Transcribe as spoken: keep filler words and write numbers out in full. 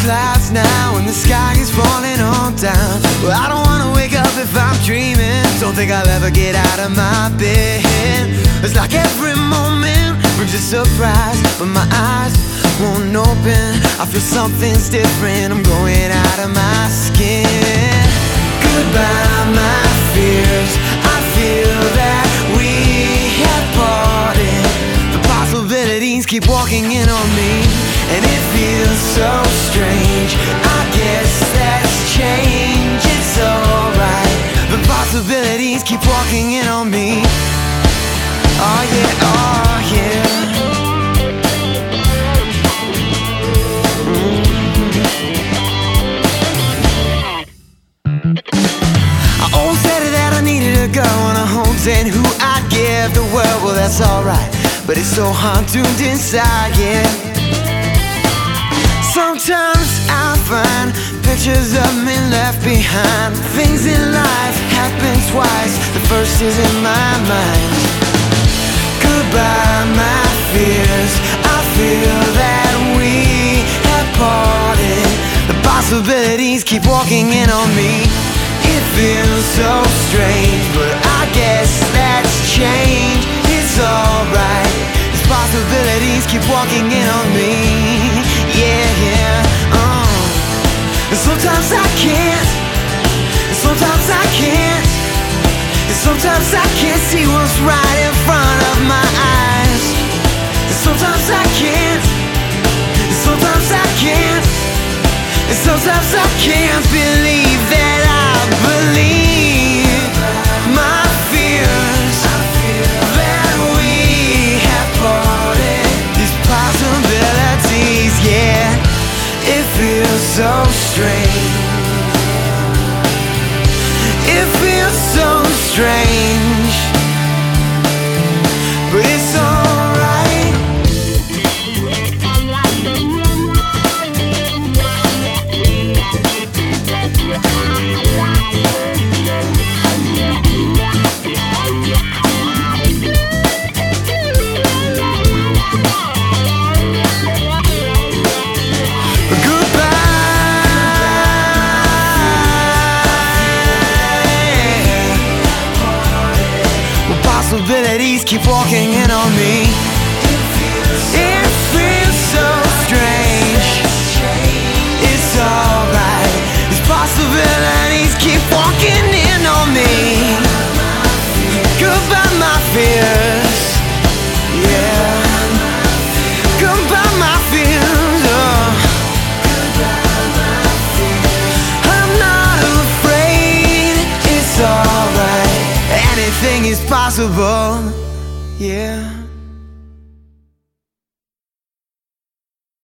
clouds now and the sky is falling on down. Well, I don't wanna wake up if I'm dreaming. Don't think I'll ever get out of my bed. It's like every moment brings a surprise, but my eyes won't open. I feel something's different, I'm going out of my skin. Goodbye my fears, I feel that we have parted. The possibilities keep walking in on me, and it feels so strange. I guess that's change, it's alright. The possibilities keep walking in on me. Oh yeah, oh yeah. Mm-hmm. I always said that I needed a girl and a home, and who I give the world, well that's alright. But it's so haunted inside, yeah. Sometimes I find pictures of me left behind. Things in life happen twice, the first is in my mind. Goodbye my fears, I feel that we have parted. The possibilities keep walking in on me. It feels so strange, but I guess that's change, it's alright. These possibilities keep walking in on me. Yeah, yeah, uh. And sometimes I can't, and sometimes I can't, and sometimes I can't see what's right in front of my eyes. And sometimes I can't, and sometimes I can't, and sometimes I can't believe that I believe my fears, that we have parted. These possibilities, yeah, it feels so strange. It feels so strange, but it's alright. Possibilities keep walking in on me. It feels so strange, it's alright. These possibilities keep walking in on me. Goodbye my fears, yeah. Goodbye my fears, oh. I'm not afraid, it's alright. Anything is possible, yeah.